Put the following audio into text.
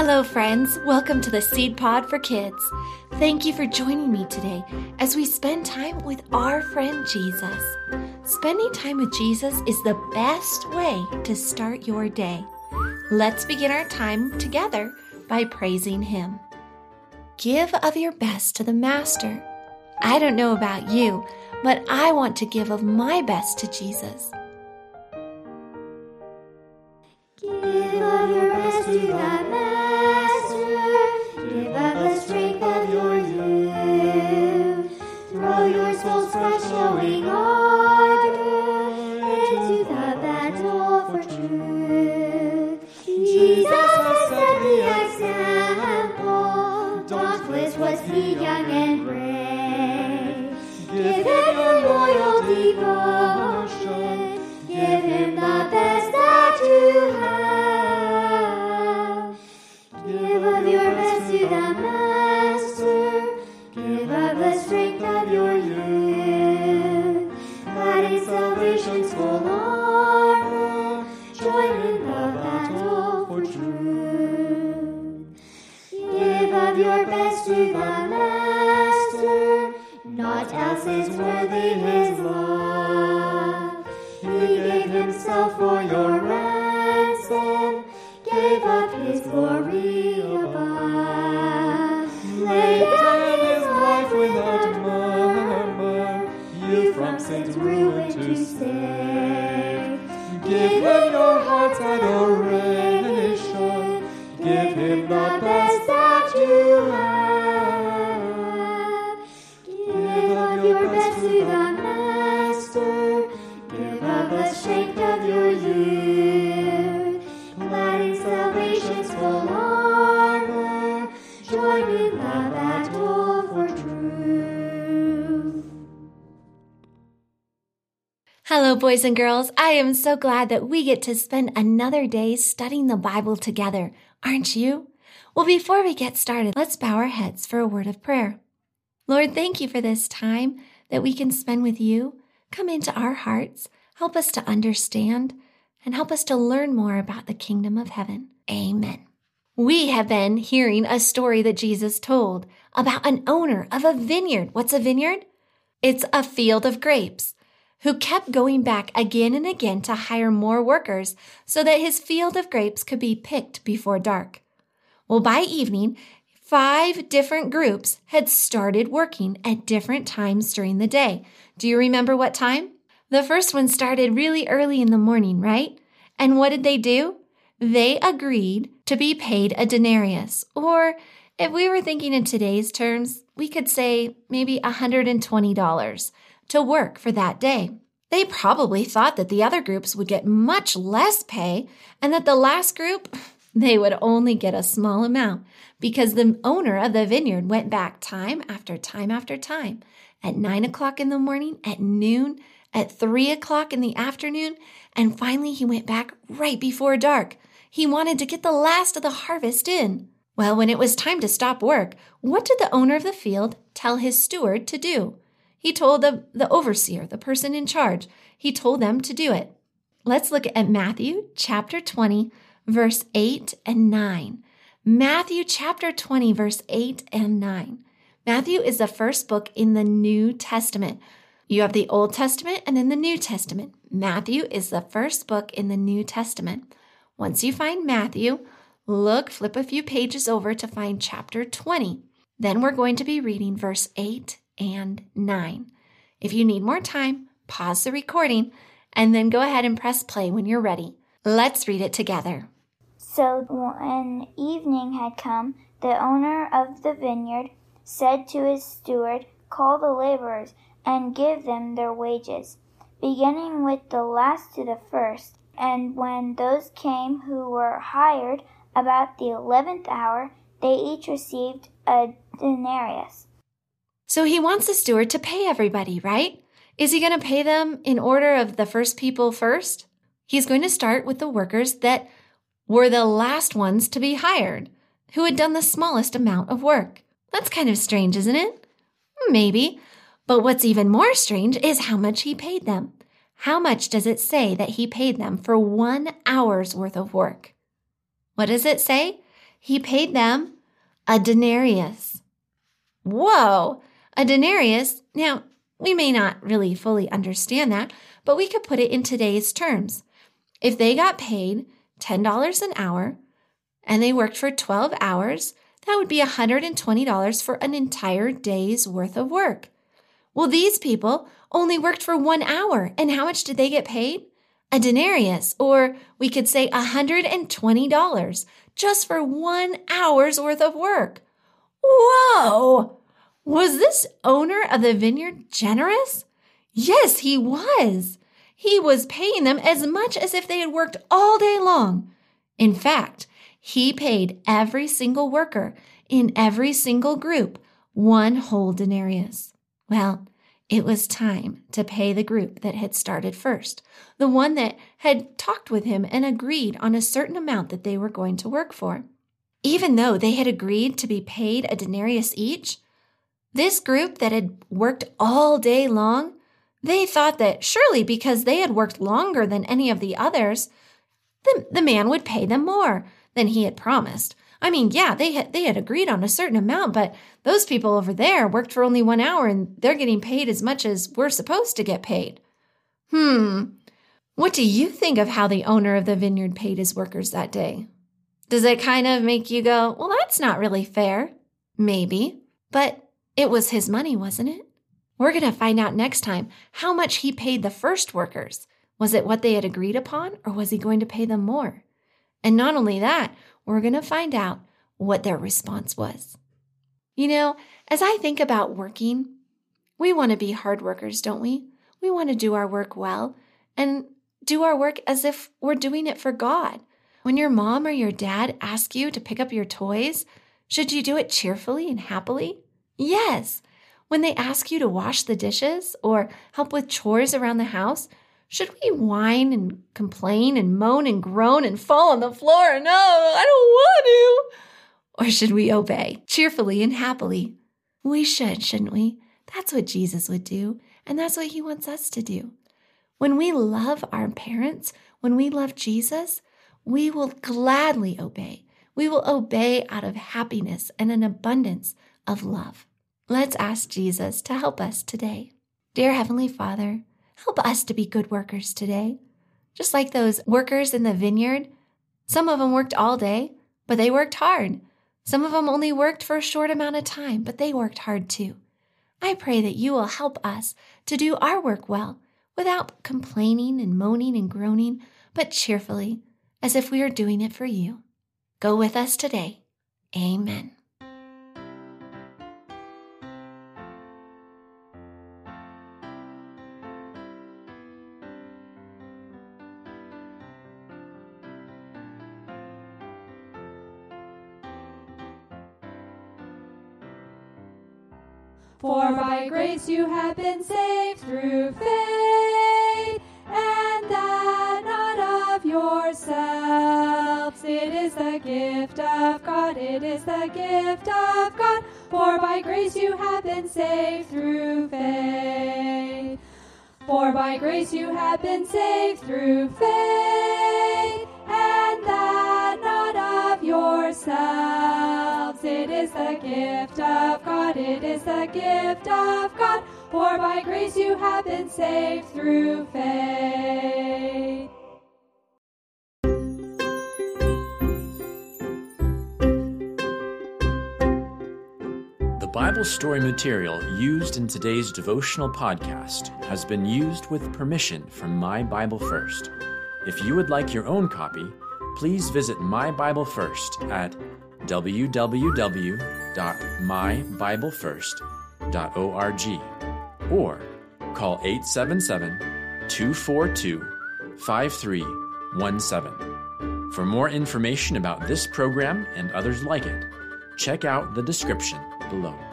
Hello, friends. Welcome to the Seed Pod for Kids. Thank you for joining me today as we spend time with our friend Jesus. Spending time with Jesus is the best way to start your day. Let's begin our time together by praising Him. Give of your best to the Master. I don't know about you, but I want to give of my best to Jesus. Give of your best to thy Master. Give of the strength of your youth. Throw your soul's fresh glowing ardor into the battle for truth. Jesus has set the example. Dauntless was he, young and brave. Give him your loyal devotion. Give him the best that you have. Give of your best to the Master. Give of the strength of your youth. Clad in salvation's full armor, join in the battle for truth. Give of your best to the Master. Naught else is worthy his love. He gave himself for your ransom, gave up his glory above. Lay down his life without murmur, you from sin's ruin to save. Give him your heart's adoration, give him the best that you have. Give of your best to the Master. Give of the strength of your youth. Clad in salvation's full armor, join in the battle for truth. Hello, boys and girls. I am so glad that we get to spend another day studying the Bible together. Aren't you? Well, before we get started, let's bow our heads for a word of prayer. Lord, thank you for this time that we can spend with you. Come into our hearts, help us to understand, and help us to learn more about the kingdom of heaven. Amen. We have been hearing a story that Jesus told about an owner of a vineyard. What's a vineyard? It's a field of grapes, who kept going back again and again to hire more workers so that his field of grapes could be picked before dark. Well, by evening, 5 different groups had started working at different times during the day. Do you remember what time? The first one started really early in the morning, right? And what did they do? They agreed to be paid a denarius, or if we were thinking in today's terms, we could say maybe $120 to work for that day. They probably thought that the other groups would get much less pay and that the last group, they would only get a small amount because the owner of the vineyard went back time after time after time. At 9 o'clock in the morning, at noon, at 3 o'clock in the afternoon, and finally he went back right before dark. He wanted to get the last of the harvest in. Well, when it was time to stop work, what did the owner of the field tell his steward to do? He told the overseer, the person in charge, he told them to do it. Let's look at Matthew chapter 20, verse 8 and 9. Matthew chapter 20, verse 8 and 9. Matthew is the first book in the New Testament. You have the Old Testament and then the New Testament. Matthew is the first book in the New Testament. Once you find Matthew, flip a few pages over to find chapter 20. Then we're going to be reading verse 8 and 9. If you need more time, pause the recording and then go ahead and press play when you're ready. Let's read it together. So when evening had come, the owner of the vineyard said to his steward, "Call the laborers and give them their wages, beginning with the last to the first." And when those came who were hired about the 11th hour, they each received a denarius. So he wants the steward to pay everybody, right? Is he going to pay them in order of the first people first? He's going to start with the workers that were the last ones to be hired, who had done the smallest amount of work. That's kind of strange, isn't it? Maybe. But what's even more strange is how much he paid them. How much does it say that he paid them for 1 hour's worth of work? What does it say? He paid them a denarius. Whoa, a denarius. Now, we may not really fully understand that, but we could put it in today's terms. If they got paid $10 an hour and they worked for 12 hours, that would be $120 for an entire day's worth of work. Well, these people only worked for 1 hour, and how much did they get paid? A denarius, or we could say $120 just for 1 hour's worth of work. Whoa! Was this owner of the vineyard generous? Yes, he was. He was paying them as much as if they had worked all day long. In fact, he paid every single worker in every single group 1 whole denarius. Well, it was time to pay the group that had started first, the one that had talked with him and agreed on a certain amount that they were going to work for. Even though they had agreed to be paid a denarius each, this group that had worked all day long, they thought that surely because they had worked longer than any of the others, the man would pay them more than he had promised. I mean, yeah, they had agreed on a certain amount, but those people over there worked for only 1 hour and they're getting paid as much as we're supposed to get paid. What do you think of how the owner of the vineyard paid his workers that day? Does it kind of make you go, well, that's not really fair? Maybe, but it was his money, wasn't it? We're going to find out next time how much he paid the first workers. Was it what they had agreed upon, or was he going to pay them more? And not only that, we're going to find out what their response was. You know, as I think about working, we want to be hard workers, don't we? We want to do our work well and do our work as if we're doing it for God. When your mom or your dad ask you to pick up your toys, should you do it cheerfully and happily? Yes. When they ask you to wash the dishes or help with chores around the house, should we whine and complain and moan and groan and fall on the floor? No, I don't want to. Or should we obey cheerfully and happily? We should, shouldn't we? That's what Jesus would do, and that's what he wants us to do. When we love our parents, when we love Jesus, we will gladly obey. We will obey out of happiness and an abundance of love. Let's ask Jesus to help us today. Dear Heavenly Father, help us to be good workers today. Just like those workers in the vineyard, some of them worked all day, but they worked hard. Some of them only worked for a short amount of time, but they worked hard too. I pray that you will help us to do our work well, without complaining and moaning and groaning, but cheerfully, as if we are doing it for you. Go with us today. Amen. For by grace you have been saved through faith, and that not of yourselves. It is the gift of God, it is the gift of God. For by grace you have been saved through faith. For by grace you have been saved through faith, and that not of yourselves. It is the gift of God, it is the gift of God. For by grace you have been saved through faith. The Bible story material used in today's devotional podcast has been used with permission from My Bible First. If you would like your own copy, please visit My Bible First at www.mybiblefirst.org or call 877-242-5317. For more information about this program and others like it, check out the description below.